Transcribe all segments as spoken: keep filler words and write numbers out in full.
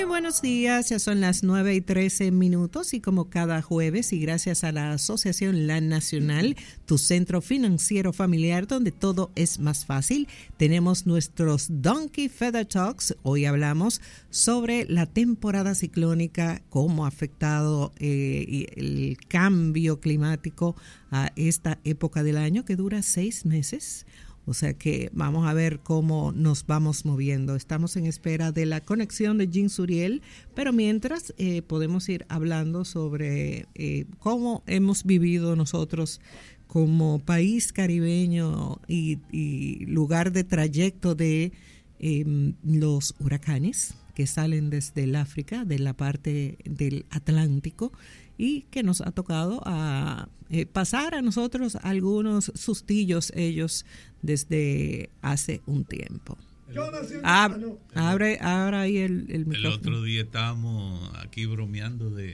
Buenos días, ya son las nueve y trece minutos y como cada jueves y gracias a la Asociación La Nacional, tu centro financiero familiar donde todo es más fácil, tenemos nuestros Donkey Feather Talks. Hoy hablamos sobre la temporada ciclónica, cómo ha afectado eh, el cambio climático a esta época del año que dura seis meses. O sea que vamos a ver cómo nos vamos moviendo. Estamos en espera de la conexión de Jean Suriel, pero mientras eh, podemos ir hablando sobre eh, cómo hemos vivido nosotros como país caribeño y, y lugar de trayecto de eh, los huracanes que salen desde el África, de la parte del Atlántico, y que nos ha tocado a eh, pasar a nosotros algunos sustillos ellos desde hace un tiempo. Ab- abre, abre ahí el, el micrófono. El otro día estábamos aquí bromeando de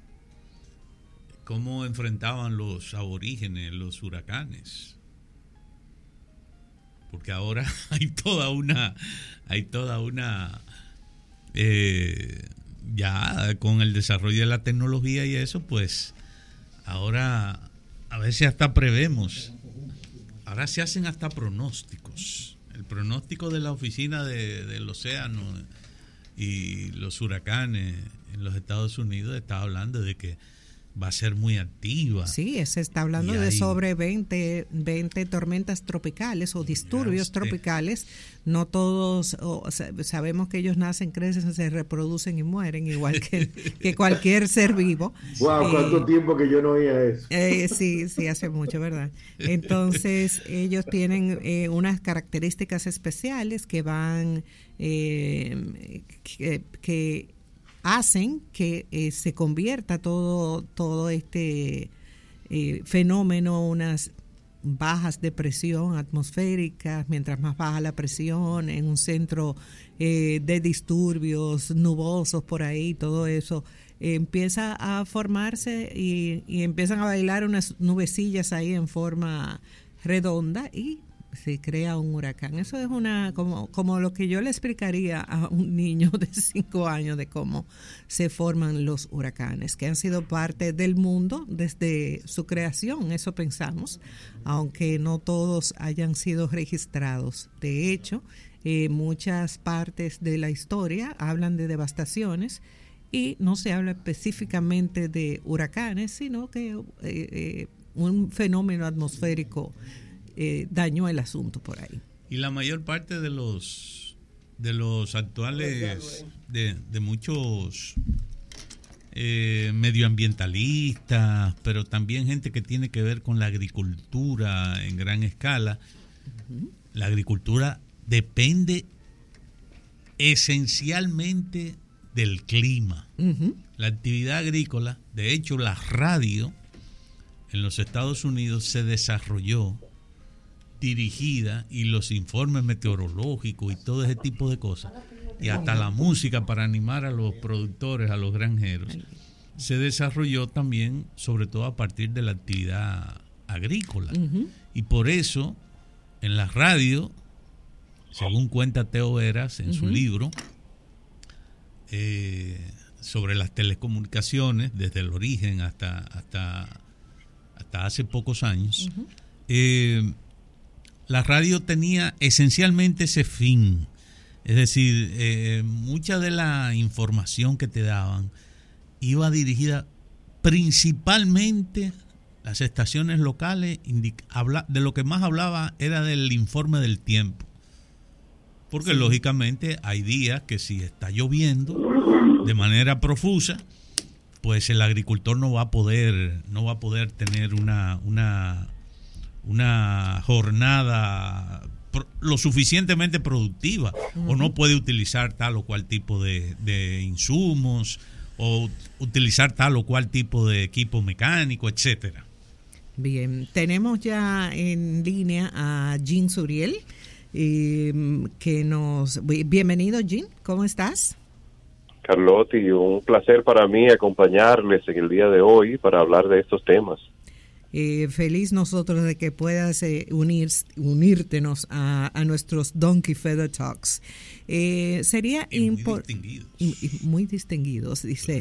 cómo enfrentaban los aborígenes los huracanes. Porque ahora hay toda una, hay toda una... Eh, ya con el desarrollo de la tecnología y eso, pues ahora a veces hasta prevemos, ahora se hacen hasta pronósticos. El pronóstico de la oficina de, del océano y los huracanes en los Estados Unidos está hablando de que va a ser muy activa. Sí, se está hablando de sobre veinte, veinte tormentas tropicales o disturbios tropicales. No todos, o, sabemos que ellos nacen, crecen, se reproducen y mueren, igual que, que cualquier ser vivo. ¡Wow! ¿Cuánto eh, tiempo que yo no oía eso? Eh, sí, sí, hace mucho, ¿verdad? Entonces, ellos tienen eh, unas características especiales que van, eh, que... que hacen que eh, se convierta todo, todo este eh, fenómeno, unas bajas de presión atmosféricas, mientras más baja la presión, en un centro eh, de disturbios nubosos por ahí, todo eso eh, empieza a formarse y, y empiezan a bailar unas nubecillas ahí en forma redonda y se crea un huracán. Eso es una como, como lo que yo le explicaría a un niño de cinco años de cómo se forman los huracanes, que han sido parte del mundo desde su creación, eso pensamos, aunque no todos hayan sido registrados. De hecho, eh, muchas partes de la historia hablan de devastaciones y no se habla específicamente de huracanes, sino que eh, eh, un fenómeno atmosférico Eh, dañó el asunto por ahí. Y la mayor parte de los de los actuales de, de muchos eh, medioambientalistas, pero también gente que tiene que ver con la agricultura en gran escala, uh-huh. La agricultura depende esencialmente del clima. Uh-huh. La actividad agrícola, de hecho la radio en los Estados Unidos se desarrolló dirigida, y los informes meteorológicos y todo ese tipo de cosas, y hasta la música para animar a los productores, a los granjeros, se desarrolló también sobre todo a partir de la actividad agrícola. Uh-huh. Y por eso en la radio, según cuenta Teo Veras en uh-huh. su libro eh, sobre las telecomunicaciones desde el origen hasta hasta hasta hace pocos años, uh-huh. eh, la radio tenía esencialmente ese fin. Es decir, eh, mucha de la información que te daban iba dirigida principalmente, las estaciones locales, indica, habla, de lo que más hablaba era del informe del tiempo. Porque sí. Lógicamente hay días que si está lloviendo de manera profusa, pues el agricultor no va a poder, no va a poder tener una... una una jornada lo suficientemente productiva, uh-huh. o no puede utilizar tal o cual tipo de, de insumos, o utilizar tal o cual tipo de equipo mecánico, etcétera. Bien, tenemos ya en línea a Jean Suriel, eh, que nos... Bienvenido, Jean, ¿cómo estás? Carlotti, un placer para mí acompañarles en el día de hoy para hablar de estos temas. Eh, feliz nosotros de que puedas eh, unir, unírtenos a, a nuestros Donkey Feather Talks. Eh, sería y muy impor- distinguidos. Y, y muy distinguidos, dice.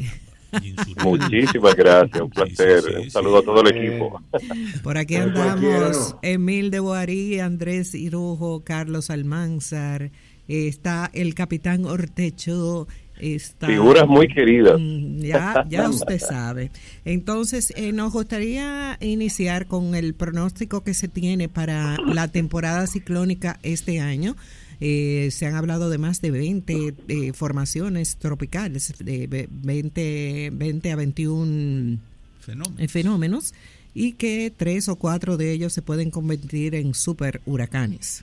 Muchísimas gracias, un placer. Sí, sí, sí, un saludo sí. a todo el equipo. Por aquí andamos Emil de Boarí, Andrés Irujo, Carlos Almanzar, eh, está el capitán Ortecho. Está, figuras muy queridas. Ya, ya usted sabe. Entonces, eh, nos gustaría iniciar con el pronóstico que se tiene para la temporada ciclónica este año. Eh, se han hablado de más de veinte eh, formaciones tropicales, de veinte, veinte a veintiún fenómenos. fenómenos, y que tres o cuatro de ellos se pueden convertir en super huracanes.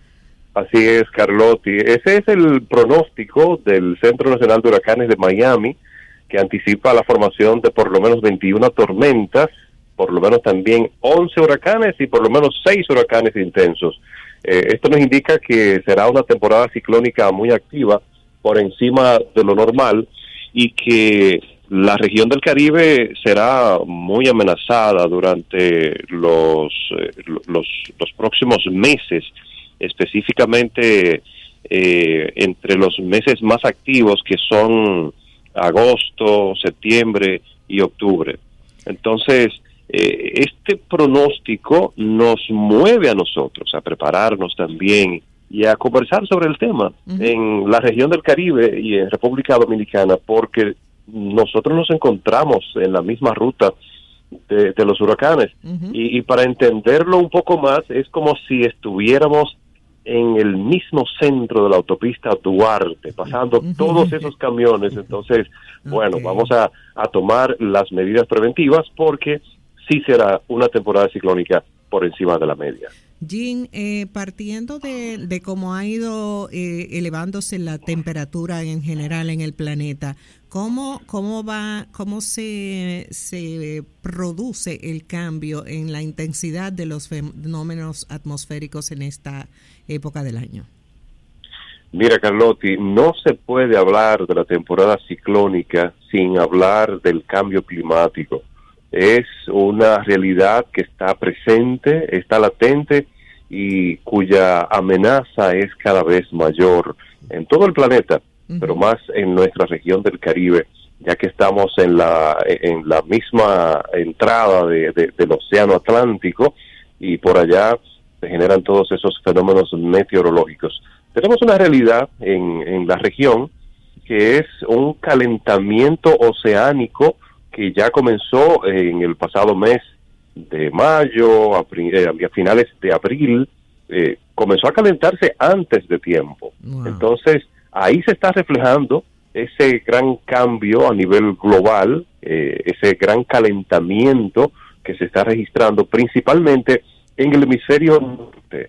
Así es, Carlotti. Ese es el pronóstico del Centro Nacional de Huracanes de Miami, que anticipa la formación de por lo menos veintiuna tormentas, por lo menos también once huracanes y por lo menos seis huracanes intensos. Eh, esto nos indica que será una temporada ciclónica muy activa, por encima de lo normal, y que la región del Caribe será muy amenazada durante los, eh, los, los próximos meses, específicamente eh, entre los meses más activos, que son agosto, septiembre y octubre. Entonces, eh, este pronóstico nos mueve a nosotros a prepararnos también y a conversar sobre el tema uh-huh. en la región del Caribe y en República Dominicana, porque nosotros nos encontramos en la misma ruta de, de los huracanes. Uh-huh. y, y para entenderlo un poco más, es como si estuviéramos en el mismo centro de la autopista Duarte, pasando uh-huh. todos esos camiones. Entonces, bueno, okay. vamos a, a tomar las medidas preventivas, porque sí será una temporada ciclónica por encima de la media. Jean, eh, partiendo de, de cómo ha ido eh, elevándose la temperatura en general en el planeta, ¿cómo, cómo va, cómo se, se produce el cambio en la intensidad de los fenómenos atmosféricos en esta época del año? Mira, Carlotti, no se puede hablar de la temporada ciclónica sin hablar del cambio climático. Es una realidad que está presente, está latente y cuya amenaza es cada vez mayor en todo el planeta, uh-huh. pero más en nuestra región del Caribe, ya que estamos en la en la misma entrada de, de, del océano Atlántico, y por allá se generan todos esos fenómenos meteorológicos. Tenemos una realidad en, en la región que es un calentamiento oceánico que ya comenzó en el pasado mes de mayo, a, a finales de abril, eh, comenzó a calentarse antes de tiempo. Wow. Entonces, ahí se está reflejando ese gran cambio a nivel global, eh, ese gran calentamiento que se está registrando principalmente en el hemisferio norte,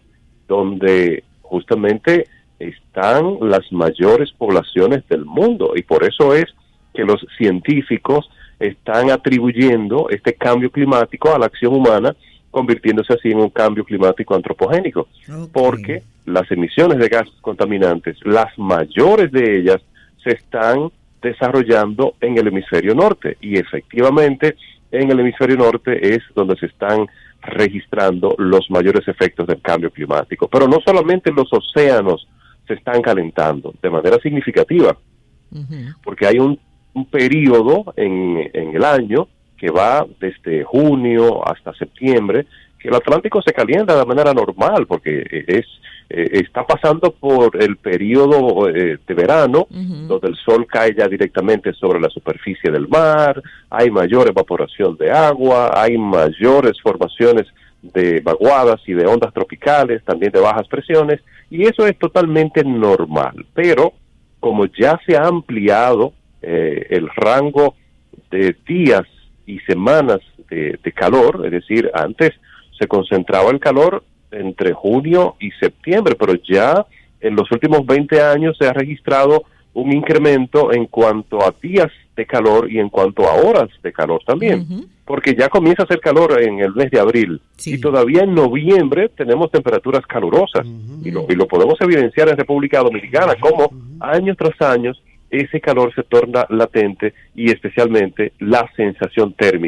donde justamente están las mayores poblaciones del mundo, y por eso es que los científicos están atribuyendo este cambio climático a la acción humana, convirtiéndose así en un cambio climático antropogénico, okay. porque las emisiones de gases contaminantes, las mayores de ellas, se están desarrollando en el hemisferio norte, y efectivamente en el hemisferio norte es donde se están registrando los mayores efectos del cambio climático. Pero no solamente los océanos se están calentando de manera significativa, uh-huh. porque hay un un periodo en, en el año que va desde junio hasta septiembre, que el Atlántico se calienta de manera normal, porque es eh, está pasando por el periodo eh, de verano, uh-huh. donde el sol cae ya directamente sobre la superficie del mar, hay mayor evaporación de agua, hay mayores formaciones de vaguadas y de ondas tropicales, también de bajas presiones, y eso es totalmente normal. Pero como ya se ha ampliado Eh, el rango de días y semanas de, de calor, es decir, antes se concentraba el calor entre junio y septiembre, pero ya en los últimos veinte años se ha registrado un incremento en cuanto a días de calor y en cuanto a horas de calor también, uh-huh. porque ya comienza a hacer calor en el mes de abril, sí. y todavía en noviembre tenemos temperaturas calurosas, uh-huh. y, lo, y lo podemos evidenciar en República Dominicana, como uh-huh. año tras año ese calor se torna latente, y especialmente la sensación térmica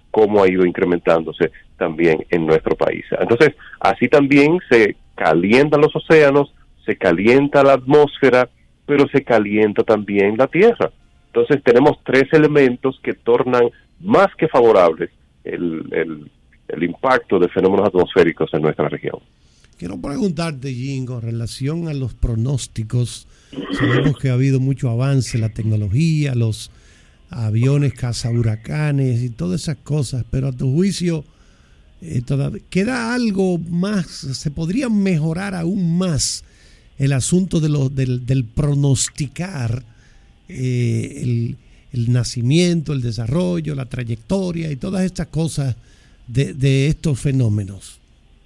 cómo ha ido incrementándose también en nuestro país. Entonces, así también se calientan los océanos, se calienta la atmósfera, pero se calienta también la Tierra. Entonces, tenemos tres elementos que tornan más que favorables el, el, el impacto de fenómenos atmosféricos en nuestra región. Quiero preguntarte, Jim, con relación a los pronósticos. Sabemos que ha habido mucho avance en la tecnología, los aviones cazahuracanes y todas esas cosas, pero a tu juicio, eh, todavía queda algo más, se podría mejorar aún más el asunto de lo, del, del pronosticar eh, el, el nacimiento, el desarrollo, la trayectoria y todas estas cosas de, de estos fenómenos.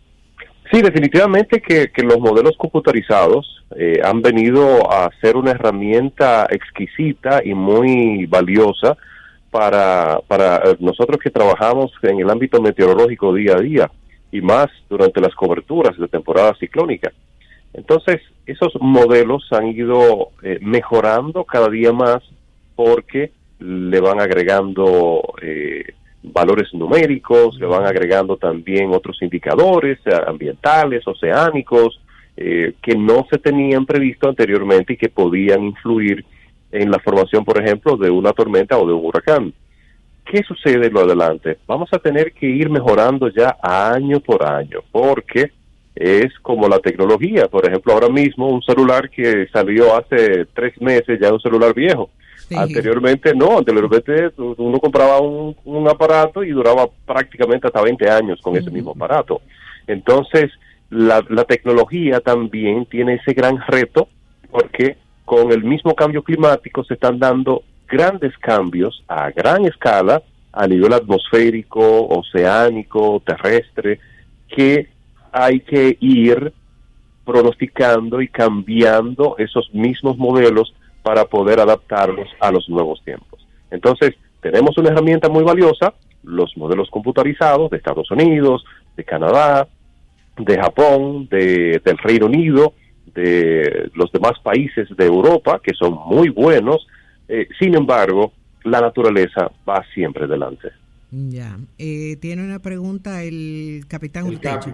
Sí, definitivamente que, que los modelos computarizados eh, han venido a ser una herramienta exquisita y muy valiosa para, para nosotros que trabajamos en el ámbito meteorológico día a día y más durante las coberturas de temporada ciclónica. Entonces, esos modelos han ido eh, mejorando cada día más porque le van agregando eh, valores numéricos, le van agregando también otros indicadores ambientales, oceánicos, eh, que no se tenían previsto anteriormente y que podían influir en la formación, por ejemplo, de una tormenta o de un huracán. ¿Qué sucede en lo adelante? Vamos a tener que ir mejorando ya año por año, porque es como la tecnología. Por ejemplo, ahora mismo un celular que salió hace tres meses ya es un celular viejo. Sí. Anteriormente no, anteriormente uno compraba un, un aparato y duraba prácticamente hasta veinte años con uh-huh. ese mismo aparato. Entonces, la, la tecnología también tiene ese gran reto, porque con el mismo cambio climático se están dando grandes cambios a gran escala a nivel atmosférico, oceánico, terrestre, que hay que ir pronosticando y cambiando esos mismos modelos para poder adaptarlos a los nuevos tiempos. Entonces, tenemos una herramienta muy valiosa, los modelos computarizados de Estados Unidos, de Canadá, de Japón, de, del Reino Unido, de los demás países de Europa, que son muy buenos. Eh, sin embargo, la naturaleza va siempre delante. Ya. Eh, tiene una pregunta el capitán Ultecho.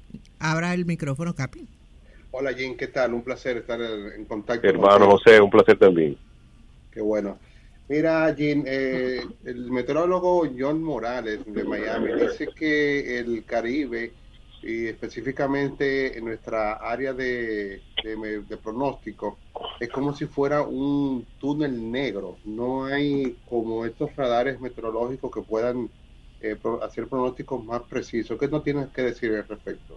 Abra el micrófono, Capi. Hola, Jim, ¿qué tal? Un placer estar en contacto. Hermano José, un placer también. Qué bueno. Mira, Jim, eh, el meteorólogo John Morales de Miami dice que el Caribe, y específicamente en nuestra área de, de, de pronóstico, es como si fuera un túnel negro. No hay como estos radares meteorológicos que puedan eh, hacer pronósticos más precisos. ¿Qué no tienes que decir al respecto?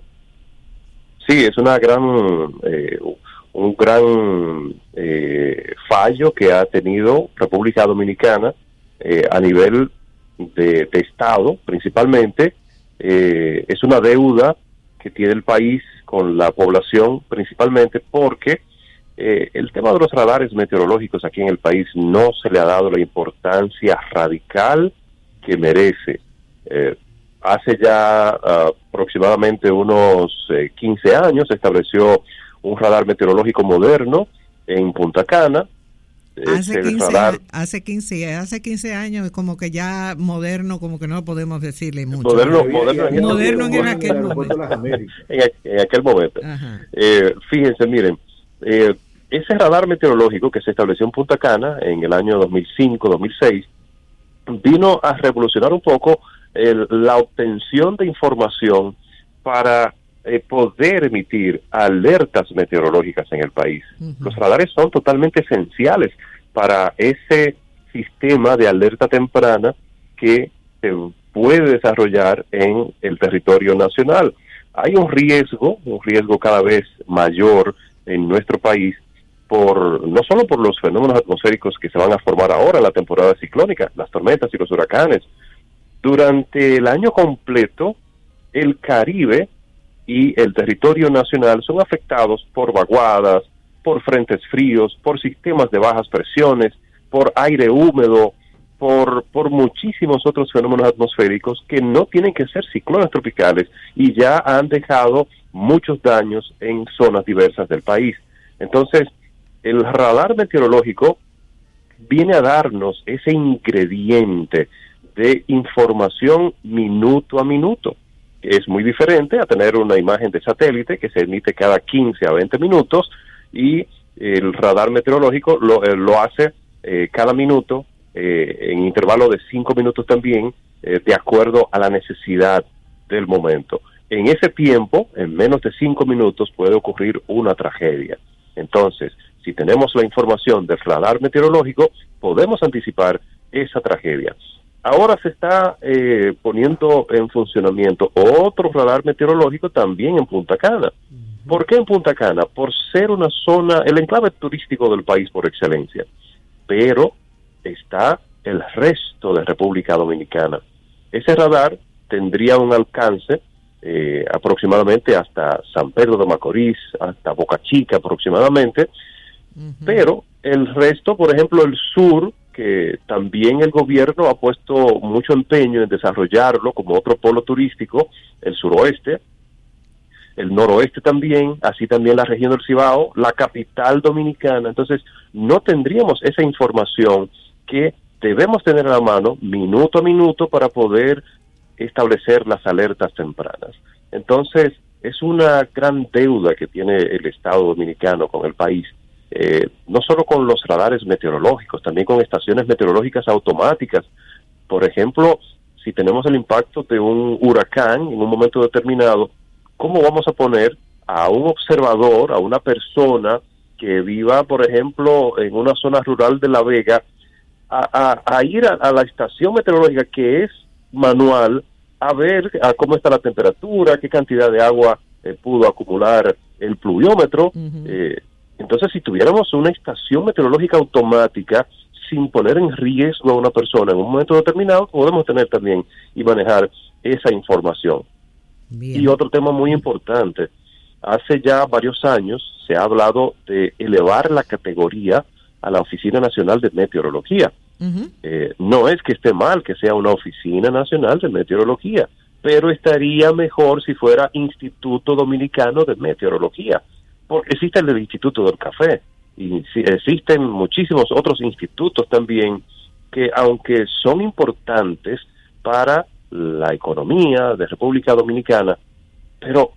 Sí, es una gran, eh, un gran eh, fallo que ha tenido República Dominicana eh, a nivel de, de Estado, principalmente. Eh, es una deuda que tiene el país con la población, principalmente porque eh, el tema de los radares meteorológicos aquí en el país no se le ha dado la importancia radical que merece. Eh, Hace ya uh, aproximadamente unos eh, quince años se estableció un radar meteorológico moderno en Punta Cana. Hace quince, radar, hace quince, hace quince años, como que ya moderno, como que no podemos decirle mucho. Moderno, moderno, en, moderno en, en aquel momento. en, en aquel momento. Eh, fíjense, miren, eh, ese radar meteorológico que se estableció en Punta Cana en el año dos mil cinco, dos mil seis, vino a revolucionar un poco El, la obtención de información para eh, poder emitir alertas meteorológicas en el país. Uh-huh. Los radares son totalmente esenciales para ese sistema de alerta temprana que se puede desarrollar en el territorio nacional. Hay un riesgo, un riesgo cada vez mayor en nuestro país, por no solo por los fenómenos atmosféricos que se van a formar ahora en la temporada ciclónica, las tormentas y los huracanes. Durante el año completo, el Caribe y el territorio nacional son afectados por vaguadas, por frentes fríos, por sistemas de bajas presiones, por aire húmedo, por, por muchísimos otros fenómenos atmosféricos que no tienen que ser ciclones tropicales y ya han dejado muchos daños en zonas diversas del país. Entonces, el radar meteorológico viene a darnos ese ingrediente de información minuto a minuto. Es muy diferente a tener una imagen de satélite que se emite cada quince a veinte minutos y el radar meteorológico lo, eh, lo hace eh, cada minuto, eh, en intervalo de cinco minutos también, eh, de acuerdo a la necesidad del momento. En ese tiempo, en menos de cinco minutos, puede ocurrir una tragedia. Entonces, si tenemos la información del radar meteorológico, podemos anticipar esa tragedia. Ahora se está eh, poniendo en funcionamiento otro radar meteorológico también en Punta Cana. ¿Por qué en Punta Cana? Por ser una zona, el enclave turístico del país por excelencia. Pero está el resto de República Dominicana. Ese radar tendría un alcance eh, aproximadamente hasta San Pedro de Macorís, hasta Boca Chica aproximadamente, uh-huh. Pero el resto, por ejemplo, el sur, que también el gobierno ha puesto mucho empeño en desarrollarlo como otro polo turístico, el suroeste, el noroeste también, así también la región del Cibao, la capital dominicana. Entonces, no tendríamos esa información que debemos tener a la mano minuto a minuto para poder establecer las alertas tempranas. Entonces, es una gran deuda que tiene el Estado dominicano con el país, eh, no solo con los radares meteorológicos, también con estaciones meteorológicas automáticas. Por ejemplo, si tenemos el impacto de un huracán en un momento determinado, ¿cómo vamos a poner a un observador, a una persona que viva, por ejemplo, en una zona rural de La Vega, a, a, a ir a, a la estación meteorológica que es manual, a ver a cómo está la temperatura, qué cantidad de agua eh, pudo acumular el pluviómetro? Uh-huh. Eh, entonces, si tuviéramos una estación meteorológica automática, sin poner en riesgo a una persona en un momento determinado, podemos tener también y manejar esa información. Bien. Y otro tema muy importante, hace ya varios años se ha hablado de elevar la categoría a la Oficina Nacional de Meteorología. Uh-huh. Eh, no es que esté mal que sea una Oficina Nacional de Meteorología, pero estaría mejor si fuera Instituto Dominicano de Meteorología, porque existe el del Instituto del Café, y si existen muchísimos otros institutos también que, aunque son importantes para la economía de República Dominicana, pero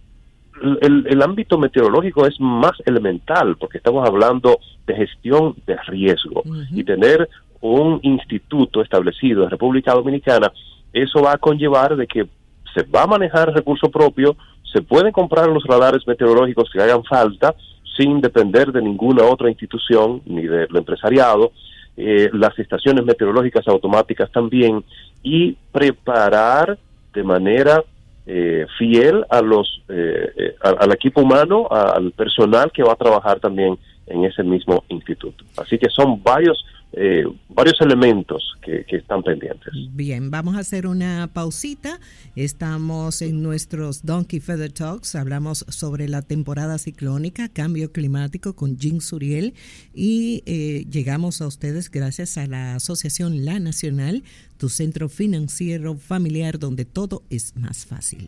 el, el ámbito meteorológico es más elemental, porque estamos hablando de gestión de riesgo. Uh-huh. Y tener un instituto establecido en República Dominicana, eso va a conllevar de que se va a manejar recurso propio, se pueden comprar los radares meteorológicos que hagan falta, sin depender de ninguna otra institución, ni del empresariado, eh, las estaciones meteorológicas automáticas también, y preparar de manera eh, fiel a los eh, a, al equipo humano, a, al personal que va a trabajar también en ese mismo instituto. Así que son varios eh, varios elementos que, que están pendientes. Bien, vamos a hacer una pausita. Estamos en nuestros Donkey Feather Talks. Hablamos sobre la temporada ciclónica, cambio climático con Jean Suriel, y eh, llegamos a ustedes gracias a la Asociación La Nacional, tu centro financiero familiar donde todo es más fácil.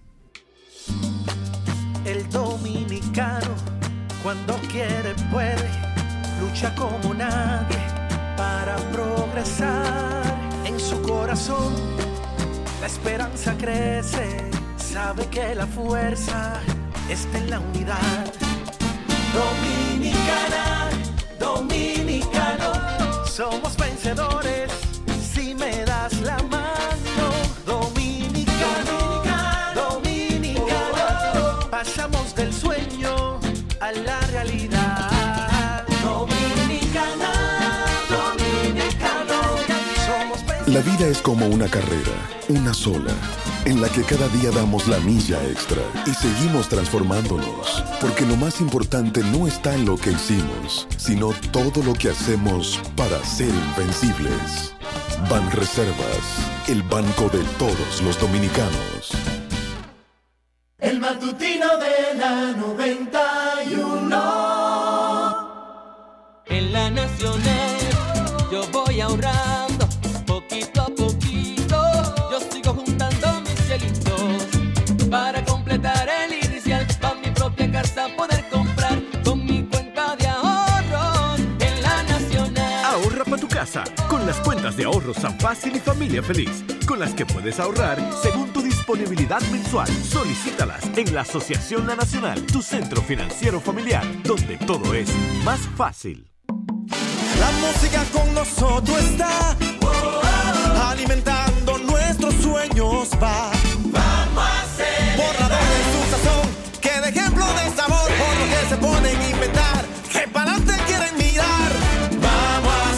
El dominicano, cuando quiere puede, lucha como nadie para progresar. En su corazón la esperanza crece, sabe que la fuerza está en la unidad. Dominicana, dominicano, somos vencedores si me das la mano. Dominicano, dominicano, pasamos del sueño a la realidad. Dominicana, dominicano, somos vencedores. La vida es como una carrera, una sola, en la que cada día damos la milla extra y seguimos transformándonos, porque lo más importante no está en lo que hicimos, sino todo lo que hacemos para ser invencibles. Banreservas, el banco de todos los dominicanos. El matutino de la noventa y uno. En la Nacional yo voy ahorrando poquito a poquito. Yo sigo juntando mis cielitos para completar el inicial, para mi propia casa poder comprar con mi cuenta de ahorros en la Nacional. Ahorra para tu casa casa con las cuentas de ahorros San Fácil y Familia Feliz, con las que puedes ahorrar según tu disponibilidad mensual. Solicítalas en la Asociación La Nacional, tu centro financiero familiar, donde todo es más fácil. La música con nosotros está, alimentando nuestros sueños va. Vamos a hacer borrador de su sazón, que de ejemplo de sabor, por lo que se ponen a inventar, que para adelante quieren mirar. Vamos a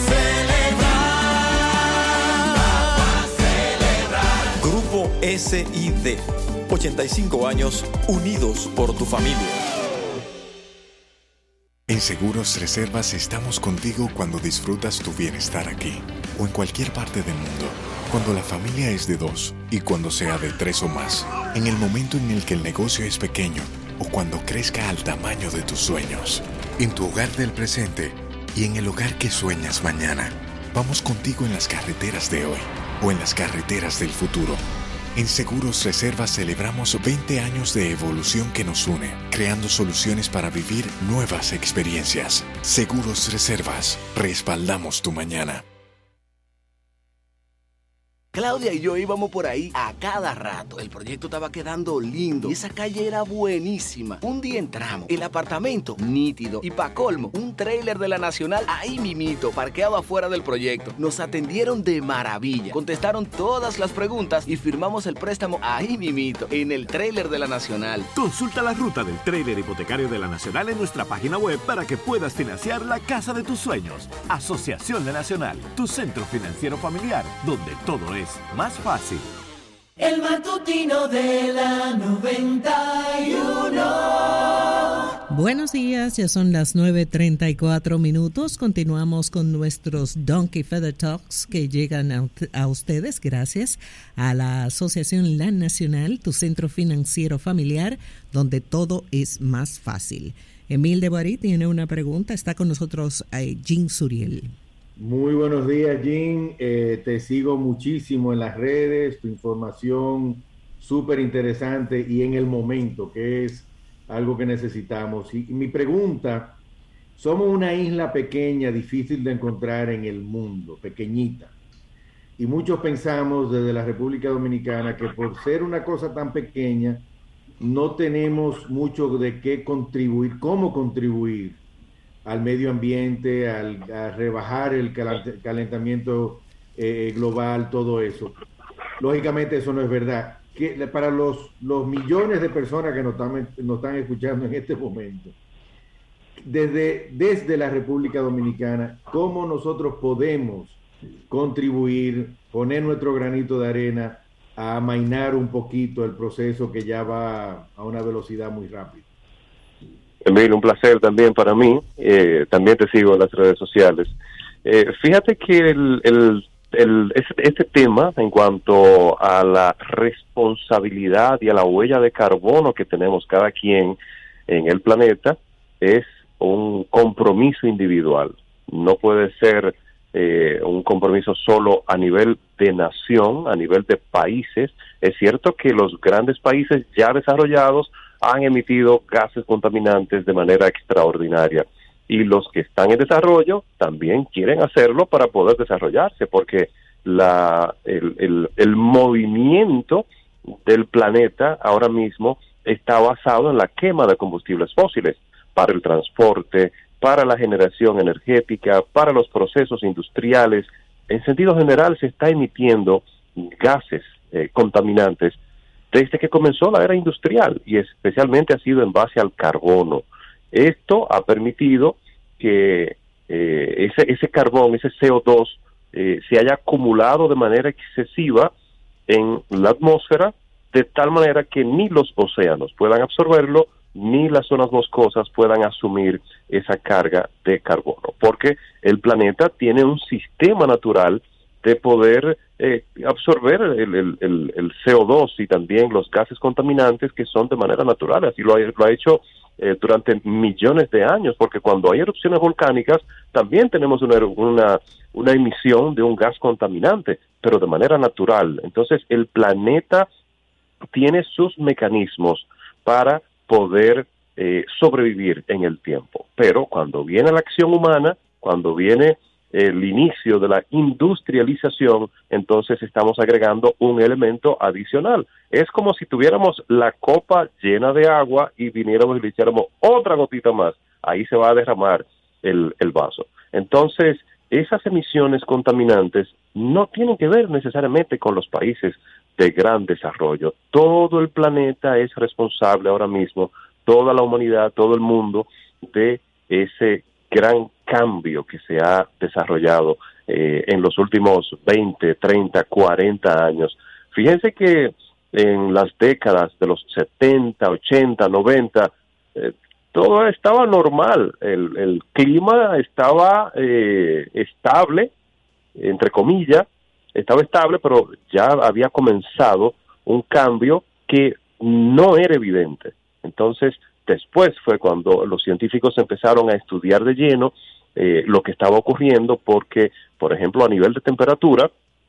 celebrar, vamos a celebrar. Grupo S I D, ochenta y cinco años unidos por tu familia. En Seguros Reservas estamos contigo cuando disfrutas tu bienestar aquí o en cualquier parte del mundo, cuando la familia es de dos y cuando sea de tres o más, en el momento en el que el negocio es pequeño o cuando crezca al tamaño de tus sueños, en tu hogar del presente y en el hogar que sueñas mañana. Vamos contigo en las carreteras de hoy o en las carreteras del futuro. En Seguros Reservas celebramos veinte años de evolución que nos une, creando soluciones para vivir nuevas experiencias. Seguros Reservas, respaldamos tu mañana. Claudia y yo íbamos por ahí a cada rato. El proyecto estaba quedando lindo y esa calle era buenísima. Un día entramos, el apartamento nítido y pa' colmo, un tráiler de la Nacional ahí mimito, parqueado afuera del proyecto. Nos atendieron de maravilla, contestaron todas las preguntas y firmamos el préstamo ahí mimito, en el tráiler de la Nacional. Consulta la ruta del tráiler hipotecario de la Nacional en nuestra página web para que puedas financiar la casa de tus sueños. Asociación La Nacional, tu centro financiero familiar, donde todo es más fácil. El matutino de la noventa y uno. Buenos días, ya son las nueve treinta y cuatro minutos. Continuamos con nuestros Donkey Feather Talks que llegan a, a ustedes gracias a la Asociación La Nacional, tu centro financiero familiar, donde todo es más fácil. Emil de Boarí tiene una pregunta. Está con nosotros eh, Jean Suriel. Muy buenos días, Jean. Eh, te sigo muchísimo en las redes, tu información súper interesante y en el momento, que es algo que necesitamos. Y, y mi pregunta, somos una isla pequeña, difícil de encontrar en el mundo, pequeñita. Y muchos pensamos desde la República Dominicana que por ser una cosa tan pequeña, no tenemos mucho de qué contribuir, cómo contribuir al medio ambiente, al, a rebajar el calentamiento eh, global, todo eso. Lógicamente eso no es verdad. Que, para los, los millones de personas que nos están, nos están escuchando en este momento, desde, desde la República Dominicana, ¿cómo nosotros podemos contribuir, poner nuestro granito de arena a amainar un poquito el proceso que ya va a una velocidad muy rápida? Emilio, un placer también para mí. Eh, también te sigo en las redes sociales. Eh, fíjate que el, el, el, este, este tema en cuanto a la responsabilidad y a la huella de carbono que tenemos cada quien en el planeta es un compromiso individual. No puede ser eh, un compromiso solo a nivel de nación, a nivel de países. Es cierto que los grandes países ya desarrollados han emitido gases contaminantes de manera extraordinaria y los que están en desarrollo también quieren hacerlo para poder desarrollarse, porque la el, el, el movimiento del planeta ahora mismo está basado en la quema de combustibles fósiles para el transporte, para la generación energética, para los procesos industriales. En sentido general se está emitiendo gases eh, contaminantes desde que comenzó la era industrial y especialmente ha sido en base al carbono. Esto ha permitido que eh, ese, ese carbón, ese C O dos, eh, se haya acumulado de manera excesiva en la atmósfera, de tal manera que ni los océanos puedan absorberlo, ni las zonas boscosas puedan asumir esa carga de carbono, porque el planeta tiene un sistema natural de poder eh, absorber el, el, el, el C O dos y también los gases contaminantes que son de manera natural. Así lo ha, lo ha hecho eh, durante millones de años, porque cuando hay erupciones volcánicas también tenemos una, una, una emisión de un gas contaminante, pero de manera natural. Entonces el planeta tiene sus mecanismos para poder eh, sobrevivir en el tiempo, pero cuando viene la acción humana, cuando viene el inicio de la industrialización, entonces estamos agregando un elemento adicional. Es como si tuviéramos la copa llena de agua y viniéramos y le echáramos otra gotita más. Ahí se va a derramar el, el vaso. Entonces, esas emisiones contaminantes no tienen que ver necesariamente con los países de gran desarrollo. Todo el planeta es responsable ahora mismo, toda la humanidad, todo el mundo, de ese gran cambio que se ha desarrollado eh, en los últimos veinte, treinta, cuarenta años. Fíjense que en las décadas de los setenta, ochenta, noventa, eh, todo estaba normal, el, el clima estaba eh, estable, entre comillas, estaba estable, pero ya había comenzado un cambio que no era evidente. Entonces, después fue cuando los científicos empezaron a estudiar de lleno eh, lo que estaba ocurriendo, porque, por ejemplo, a nivel de temperatura,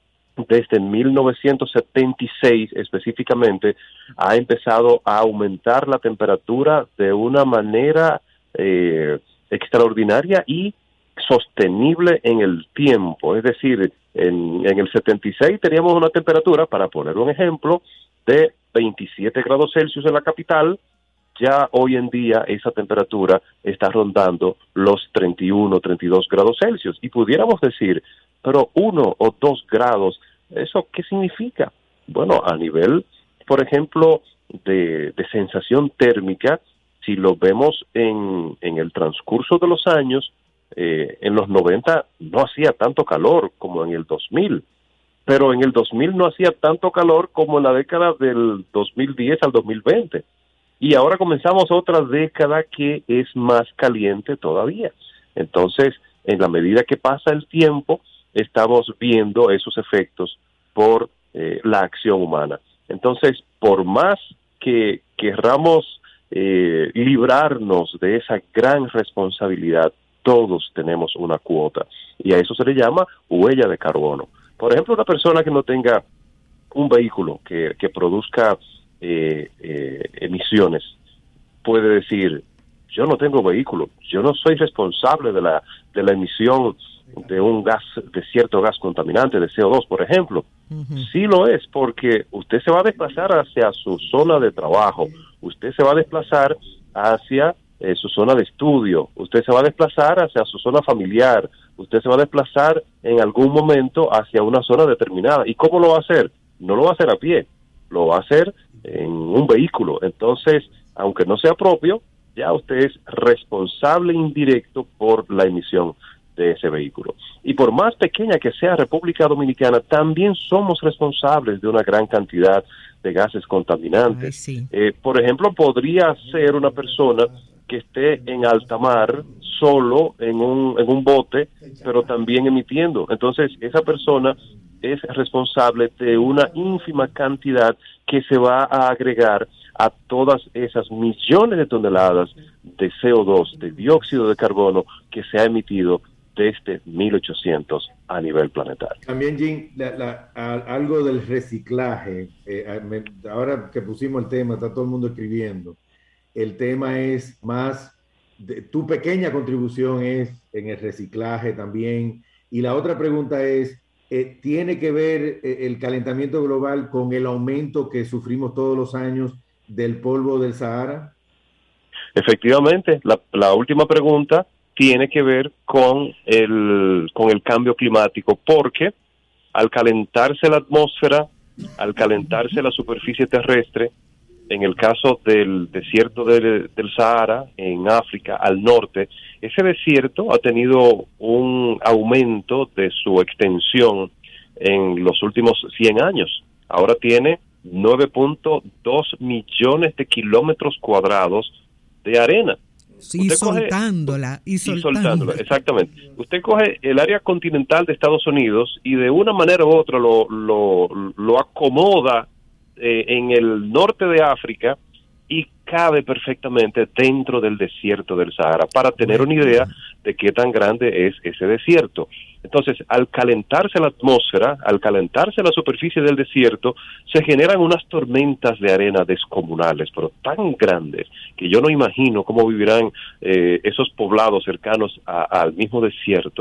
desde mil novecientos setenta y seis específicamente, ha empezado a aumentar la temperatura de una manera eh, extraordinaria y sostenible en el tiempo. Es decir, en, en el setenta y seis teníamos una temperatura, para poner un ejemplo, de veintisiete grados Celsius en la capital. Ya hoy en día esa temperatura está rondando los treinta y uno, treinta y dos grados Celsius. Y pudiéramos decir, pero uno o dos grados, ¿eso qué significa? Bueno, a nivel, por ejemplo, de, de sensación térmica, si lo vemos en, en el transcurso de los años, eh, en los noventa no hacía tanto calor como en el dos mil, pero en el dos mil no hacía tanto calor como en la década del dos mil diez al dos mil veinte. Y ahora comenzamos otra década que es más caliente todavía. Entonces, en la medida que pasa el tiempo, estamos viendo esos efectos por eh, la acción humana. Entonces, por más que querramos eh, librarnos de esa gran responsabilidad, todos tenemos una cuota. Y a eso se le llama huella de carbono. Por ejemplo, una persona que no tenga un vehículo que, que produzca Eh, eh, emisiones, puede decir, yo no tengo vehículo, yo no soy responsable de la de la emisión de un gas, de cierto gas contaminante, de C O dos, por ejemplo. Uh-huh. Sí lo es, porque usted se va a desplazar hacia su zona de trabajo, usted se va a desplazar hacia eh, su zona de estudio, usted se va a desplazar hacia su zona familiar, usted se va a desplazar en algún momento hacia una zona determinada. ¿Y cómo lo va a hacer? No lo va a hacer a pie, lo va a hacer en un vehículo. Entonces, aunque no sea propio, ya usted es responsable indirecto por la emisión de ese vehículo. Y por más pequeña que sea República Dominicana, también somos responsables de una gran cantidad de gases contaminantes. Ay, sí. eh, por ejemplo, podría ser una persona que esté en alta mar, solo en un, en un bote, pero también emitiendo. Entonces, esa persona es responsable de una ínfima cantidad que se va a agregar a todas esas millones de toneladas de C O dos, de dióxido de carbono, que se ha emitido desde mil ochocientos a nivel planetario. También, Jim, la, la, a, algo del reciclaje, eh, me, ahora que pusimos el tema, está todo el mundo escribiendo, el tema es más, de, tu pequeña contribución es en el reciclaje también, y la otra pregunta es, Eh, ¿tiene que ver eh, el calentamiento global con el aumento que sufrimos todos los años del polvo del Sahara? Efectivamente, la, la última pregunta tiene que ver con el, con el cambio climático, porque al calentarse la atmósfera, al calentarse la superficie terrestre, en el caso del desierto del, del Sahara, en África, al norte, ese desierto ha tenido un aumento de su extensión en los últimos cien años. Ahora tiene nueve punto dos millones de kilómetros cuadrados de arena. Sí, y soltándola, y soltándola. Y soltándola, exactamente. Usted coge el área continental de Estados Unidos y de una manera u otra lo, lo, lo acomoda eh, en el norte de África y cabe perfectamente dentro del desierto del Sahara, para tener una idea de qué tan grande es ese desierto. Entonces, al calentarse la atmósfera, al calentarse la superficie del desierto, se generan unas tormentas de arena descomunales, pero tan grandes, que yo no imagino cómo vivirán eh, esos poblados cercanos a, al mismo desierto,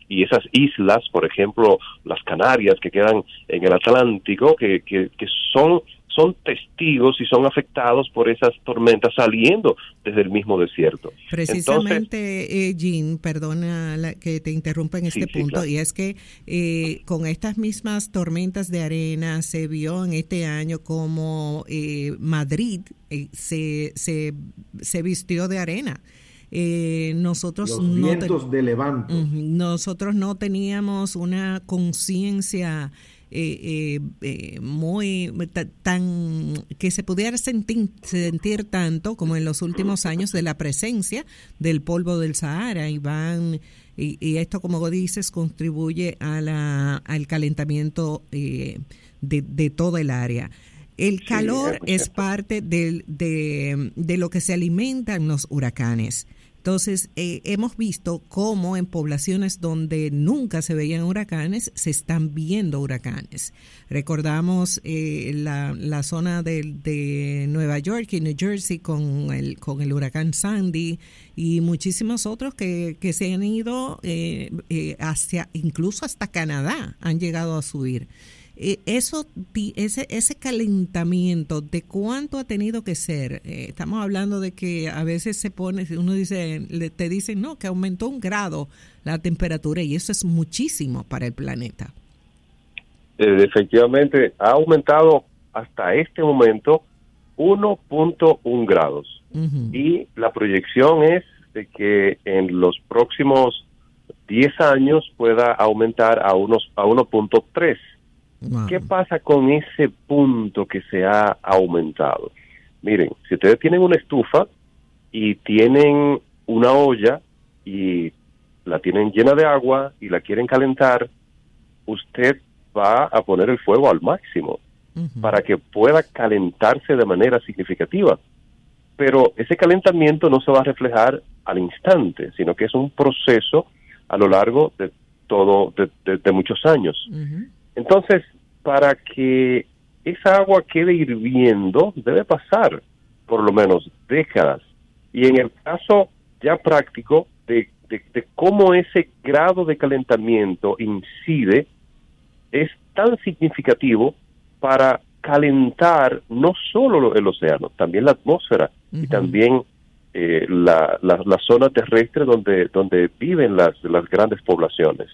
y esas islas, por ejemplo, las Canarias que quedan en el Atlántico, que, que, que son, son testigos y son afectados por esas tormentas saliendo desde el mismo desierto. Precisamente, Entonces, eh, Jean, perdona la, que te interrumpa en este sí, punto, sí, claro. y es que eh, con estas mismas tormentas de arena se vio en este año como eh, Madrid eh, se, se, se vistió de arena. Eh, nosotros Los no vientos te, de Levanto. Uh, nosotros no teníamos una conciencia eh, eh, eh, muy tan que se pudiera sentir, sentir tanto como en los últimos años de la presencia del polvo del Sahara y van y, y esto, como dices, contribuye a la, al calentamiento eh, de, de toda el área. El calor sí, es, es parte de, de, de lo que se alimentan los huracanes. Entonces, eh, hemos visto cómo en poblaciones donde nunca se veían huracanes, se están viendo huracanes. Recordamos eh, la, la zona de, de Nueva York y New Jersey con el, con el huracán Sandy y muchísimos otros que, que se han ido eh, eh, hacia, incluso hasta Canadá, han llegado a subir. Eh, eso, ese, ese calentamiento, ¿de cuánto ha tenido que ser? Eh, estamos hablando de que a veces se pone, uno dice, le, te dicen, no, que aumentó un grado la temperatura y eso es muchísimo para el planeta. Eh, efectivamente, ha aumentado hasta este momento uno punto uno grados. Uh-huh. Y la proyección es de que en los próximos diez años pueda aumentar a, unos, a uno punto tres. Wow. ¿Qué pasa con ese punto que se ha aumentado? Miren, si ustedes tienen una estufa y tienen una olla y la tienen llena de agua y la quieren calentar, usted va a poner el fuego al máximo uh-huh. para que pueda calentarse de manera significativa. Pero ese calentamiento no se va a reflejar al instante, sino que es un proceso a lo largo de todo, de, de, de muchos años. Uh-huh. Entonces, para que esa agua quede hirviendo, debe pasar por lo menos décadas. Y en el caso ya práctico de, de, de cómo ese grado de calentamiento incide, es tan significativo para calentar no solo el océano, también la atmósfera uh-huh. y también eh, la, la, la zona terrestre donde, donde viven las, las grandes poblaciones.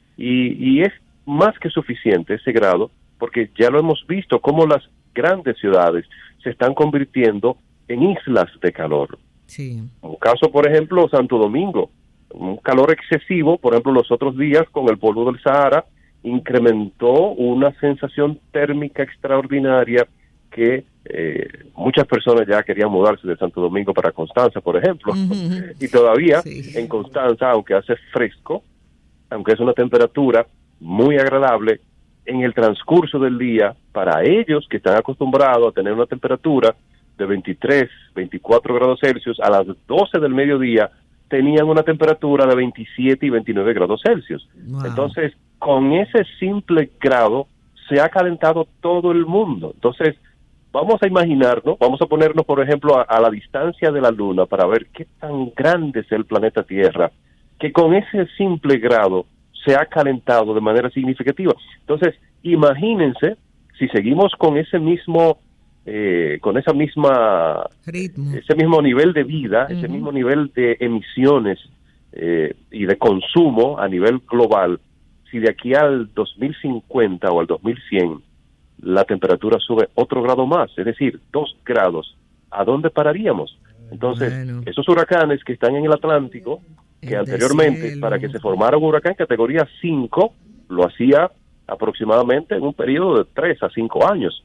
Y, y es más que suficiente ese grado, porque ya lo hemos visto cómo las grandes ciudades se están convirtiendo en islas de calor. Sí. Un caso, por ejemplo, Santo Domingo, un calor excesivo, por ejemplo, los otros días con el polvo del Sahara, incrementó una sensación térmica extraordinaria que eh, muchas personas ya querían mudarse de Santo Domingo para Constanza, por ejemplo, uh-huh. y todavía sí. en Constanza, aunque hace fresco, aunque es una temperatura muy agradable, en el transcurso del día, para ellos que están acostumbrados a tener una temperatura de veintitrés, veinticuatro grados Celsius, a las doce del mediodía tenían una temperatura de veintisiete y veintinueve grados Celsius. Wow. Entonces, con ese simple grado se ha calentado todo el mundo. Entonces, vamos a imaginarnos, vamos a ponernos, por ejemplo, a, a la distancia de la Luna para ver qué tan grande es el planeta Tierra, que con ese simple grado se ha calentado de manera significativa. Entonces, imagínense si seguimos con ese mismo, eh, con esa misma, ritmo, ese mismo nivel de vida, uh-huh. ese mismo nivel de emisiones eh, y de consumo a nivel global. Si de aquí al dos mil cincuenta o al dos mil cien la temperatura sube otro grado más, es decir, dos grados, ¿a dónde pararíamos? Entonces, bueno. esos huracanes que están en el Atlántico, que el anteriormente, para que se formara un huracán categoría cinco, lo hacía aproximadamente en un periodo de tres a cinco años.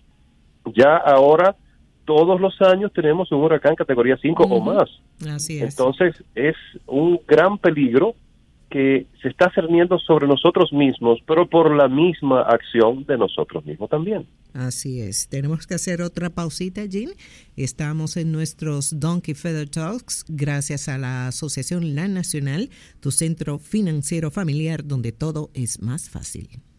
Ya ahora, todos los años tenemos un huracán categoría cinco uh-huh. o más. Así es. Entonces, es un gran peligro que se está cerniendo sobre nosotros mismos, pero por la misma acción de nosotros mismos también. Así es. Tenemos que hacer otra pausita, Jean. Estamos en nuestros Donkey Feather Talks, gracias a la Asociación La Nacional, tu centro financiero familiar, donde todo es más fácil.